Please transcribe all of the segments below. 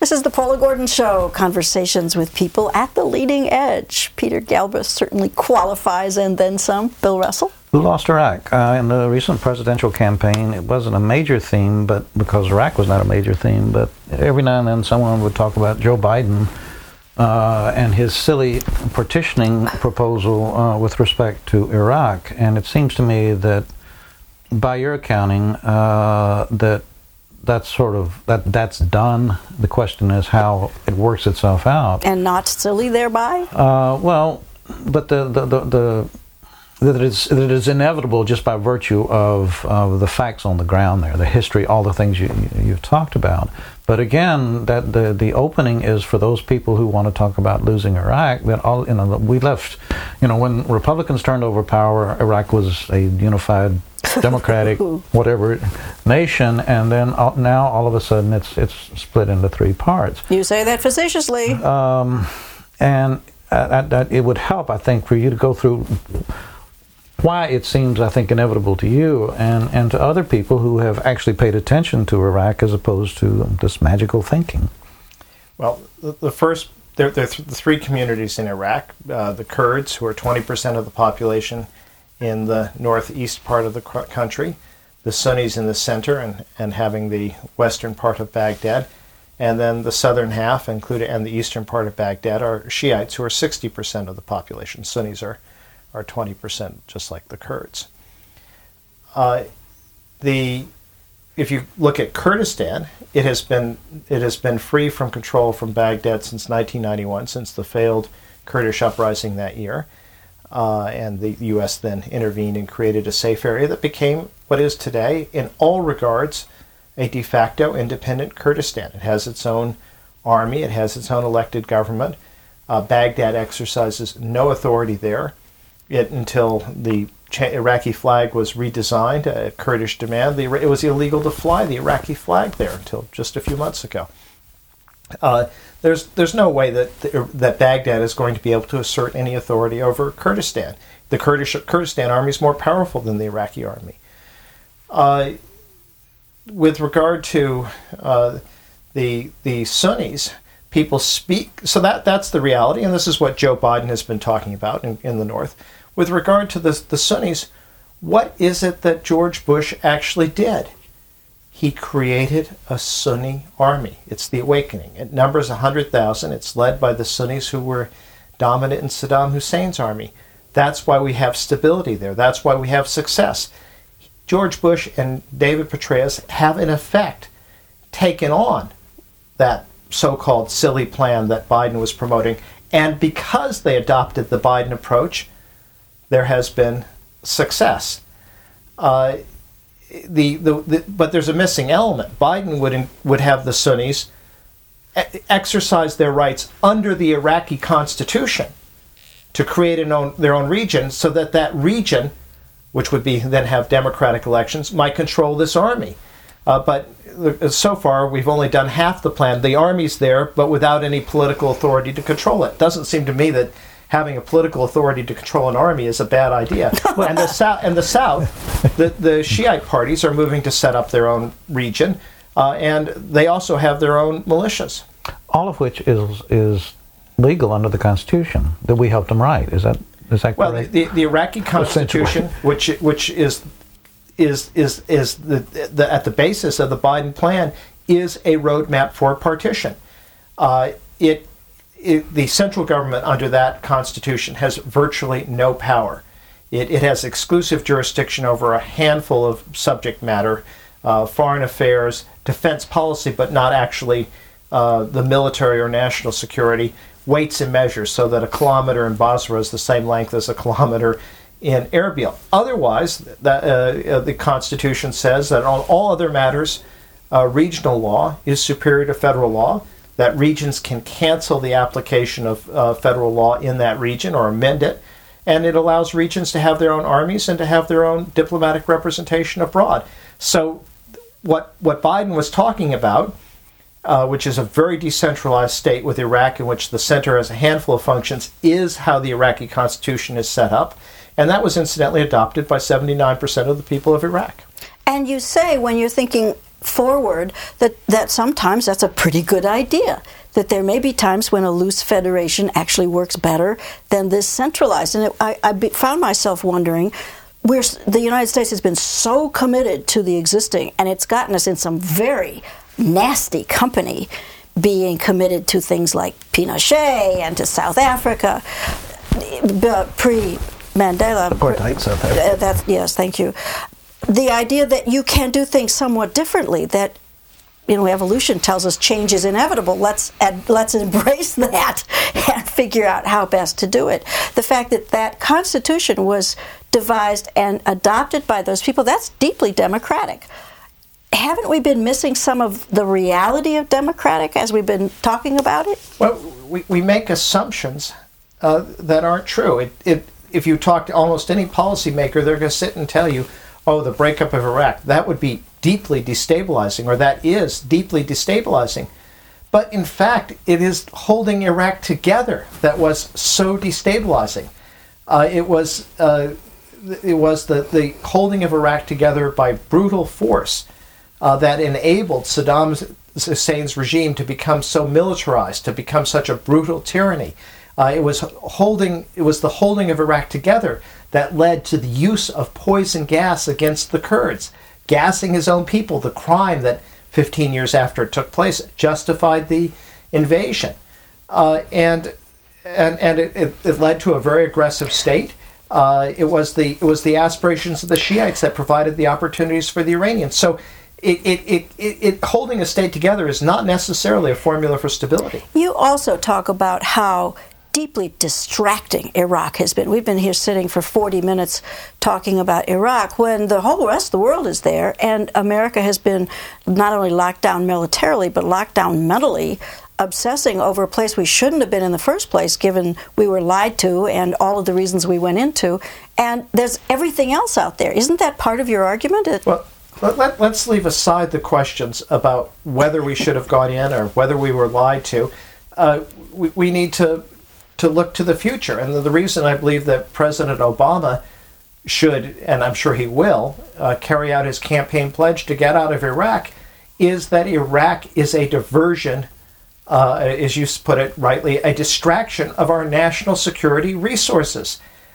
This is the Paula Gordon Show, conversations with people at the leading edge. Peter Galbraith certainly qualifies, and then some. Bill Russell? Who lost Iraq? In the recent presidential campaign, it wasn't a major theme, but because Iraq was not a major theme, but every now and then someone would talk about Joe Biden and his silly partitioning proposal with respect to Iraq. And it seems to me that, by your accounting, that's done. The question is how it works itself out, and not silly thereby. But that it is inevitable just by virtue of the facts on the ground there, the history, all the things you've talked about. But again, that the opening is for those people who want to talk about losing Iraq. That we left. When Republicans turned over power, Iraq was a unified, democratic, whatever nation, and then now all of a sudden it's split into three parts. You say that facetiously. And that it would help, I think, for you to go through why it seems, I think, inevitable to you and to other people who have actually paid attention to Iraq as opposed to this magical thinking. Well, the three communities in Iraq: the Kurds, who are 20% of the population in the northeast part of the country, the Sunnis in the center and having the western part of Baghdad, and then the southern half, and the eastern part of Baghdad, are Shiites, who are 60% of the population. Sunnis are 20%, just like the Kurds. If you look at Kurdistan, it has been free from control from Baghdad since 1991, since the failed Kurdish uprising that year. And the U.S. then intervened and created a safe area that became what is today, in all regards, a de facto independent Kurdistan. It has its own army. It has its own elected government. Baghdad exercises no authority there until the Iraqi flag was redesigned at Kurdish demand. It was illegal to fly the Iraqi flag there until just a few months ago. There's no way that Baghdad is going to be able to assert any authority over Kurdistan. The Kurdistan army is more powerful than the Iraqi army. With regard to the Sunnis, people speak. So that's the reality, and this is what Joe Biden has been talking about in the North. With regard to the Sunnis, what is it that George Bush actually did? He created a Sunni army. It's the awakening. It numbers 100,000. It's led by the Sunnis who were dominant in Saddam Hussein's army. That's why we have stability there. That's why we have success. George Bush and David Petraeus have, in effect, taken on that so-called silly plan that Biden was promoting. And because they adopted the Biden approach, there has been success. But there's a missing element. Biden would have the Sunnis exercise their rights under the Iraqi constitution to create their own region, so that region, which would be then have democratic elections, might control this army. But so far, we've only done half the plan. The army's there, but without any political authority to control it. Doesn't seem to me that having a political authority to control an army is a bad idea. And the South, the Shiite parties are moving to set up their own region, and they also have their own militias. All of which is legal under the Constitution that we helped them write. Is that correct? Well, the Iraqi Constitution, which is at the basis of the Biden plan, is a roadmap for partition. The central government under that Constitution has virtually no power. It has exclusive jurisdiction over a handful of subject matter, foreign affairs, defense policy, but not actually the military or national security, weights and measures, so that a kilometer in Basra is the same length as a kilometer in Erbil. Otherwise, the Constitution says that on all other matters, regional law is superior to federal law, that regions can cancel the application of federal law in that region or amend it, and it allows regions to have their own armies and to have their own diplomatic representation abroad. So what Biden was talking about, which is a very decentralized state with Iraq in which the center has a handful of functions, is how the Iraqi constitution is set up. And that was incidentally adopted by 79% of the people of Iraq. And you say, when you're thinking forward that sometimes that's a pretty good idea, that there may be times when a loose federation actually works better than this centralized. And I found myself wondering, the United States has been so committed to the existing, and it's gotten us in some very nasty company, being committed to things like Pinochet and to South Africa, pre-Mandela. Apartheid South Africa. Yes, thank you. The idea that you can do things somewhat differently, that evolution tells us change is inevitable. Let's embrace that and figure out how best to do it. The fact that Constitution was devised and adopted by those people, that's deeply democratic. Haven't we been missing some of the reality of democratic as we've been talking about it? Well, we make assumptions that aren't true. If you talk to almost any policymaker, they're going to sit and tell you, oh, the breakup of Iraq, that would be deeply destabilizing, or that is deeply destabilizing. But in fact, it is holding Iraq together that was so destabilizing. It was the holding of Iraq together by brutal force that enabled Saddam Hussein's regime to become so militarized, to become such a brutal tyranny. It was the holding of Iraq together that led to the use of poison gas against the Kurds, gassing his own people. The crime that 15 years after it took place justified the invasion, and it led to a very aggressive state. It was the aspirations of the Shiites that provided the opportunities for the Iranians. So it holding a state together is not necessarily a formula for stability. You also talk about how deeply distracting Iraq has been. We've been here sitting for 40 minutes talking about Iraq when the whole rest of the world is there, and America has been not only locked down militarily but locked down mentally, obsessing over a place we shouldn't have been in the first place, given we were lied to and all of the reasons we went into. And there's everything else out there. Isn't that part of your argument? Well, let's leave aside the questions about whether we should have gone in or whether we were lied to. We need to look to the future. And the reason I believe that President Obama should, and I'm sure he will, carry out his campaign pledge to get out of Iraq is that Iraq is a diversion, as you put it rightly, a distraction of our national security resources.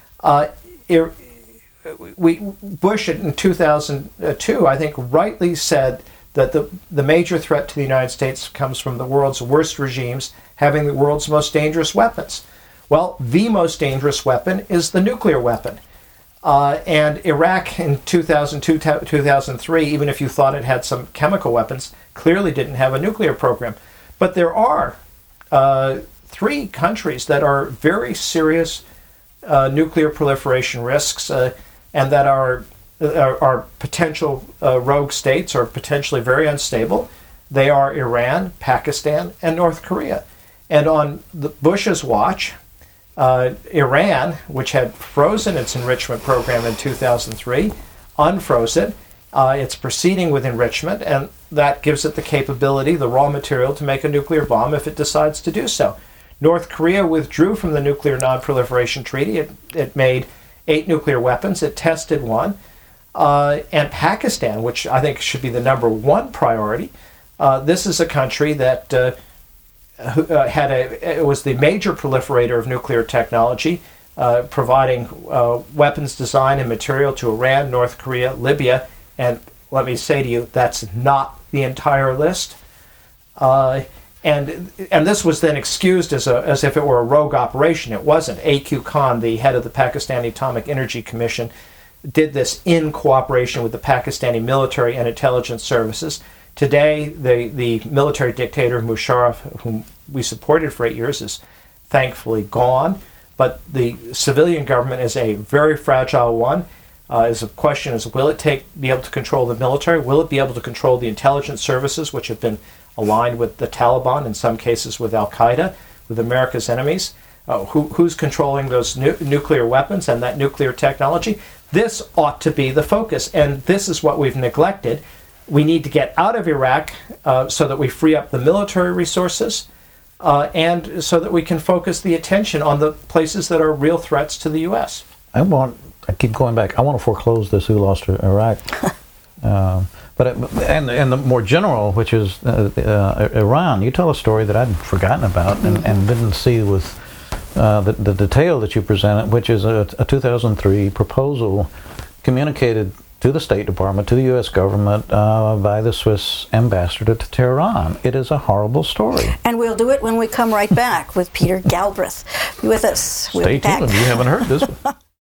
Bush in 2002, I think, rightly said that the major threat to the United States comes from the world's worst regimes having the world's most dangerous weapons. Well, the most dangerous weapon is the nuclear weapon. And Iraq in 2002, 2003, even if you thought it had some chemical weapons, clearly didn't have a nuclear program. But there are 3 countries that are very serious nuclear proliferation risks and that are potential rogue states or potentially very unstable. They are Iran, Pakistan, and North Korea. And on Bush's watch, Iran, which had frozen its enrichment program in 2003, unfroze it. It's proceeding with enrichment, and that gives it the capability, the raw material, to make a nuclear bomb if it decides to do so. North Korea withdrew from the Nuclear Non-Proliferation Treaty. It made 8 nuclear weapons. It tested 1. And Pakistan, which I think should be the number 1 priority, this is a country that it was the major proliferator of nuclear technology, providing weapons design and material to Iran, North Korea, Libya, and let me say to you, that's not the entire list. And this was then excused as if it were a rogue operation. It wasn't. A.Q. Khan, the head of the Pakistani Atomic Energy Commission, did this in cooperation with the Pakistani military and intelligence services. Today, the military dictator Musharraf, whom we supported for 8 years, is thankfully gone. But the civilian government is a very fragile one. The question is, will it be able to control the military? Will it be able to control the intelligence services, which have been aligned with the Taliban, in some cases with Al-Qaeda, with America's enemies? Who's controlling those nuclear weapons and that nuclear technology? This ought to be the focus, and this is what we've neglected. We need to get out of Iraq so that we free up the military resources and so that we can focus the attention on the places that are real threats to the U.S. I keep going back. I want to foreclose this who lost Iraq. But and the more general, which is Iran, you tell a story that I'd forgotten about and didn't see with the detail that you presented, which is a 2003 proposal communicated to the State Department, to the U.S. government, by the Swiss ambassador to Tehran. It is a horrible story. And we'll do it when we come right back with Peter Galbraith. Be with us. Stay tuned. You haven't heard this one.